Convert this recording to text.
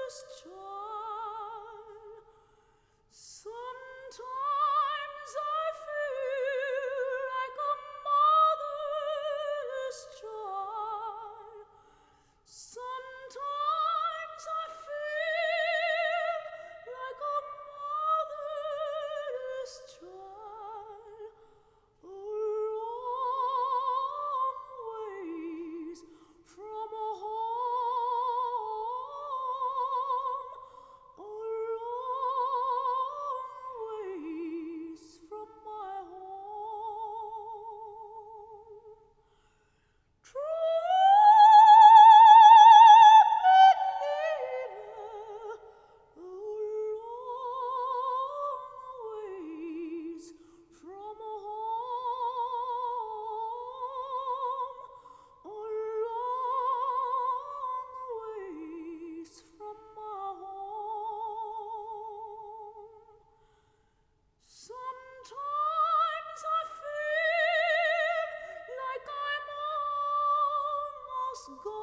child. Sometimes I feel like a motherless child. Sometimes I feel like a motherless child. A long ways from a home, a long ways from my home. True believer, a long ways from a home, a long ways from my home. Sometimes I feel like I'm almost gone.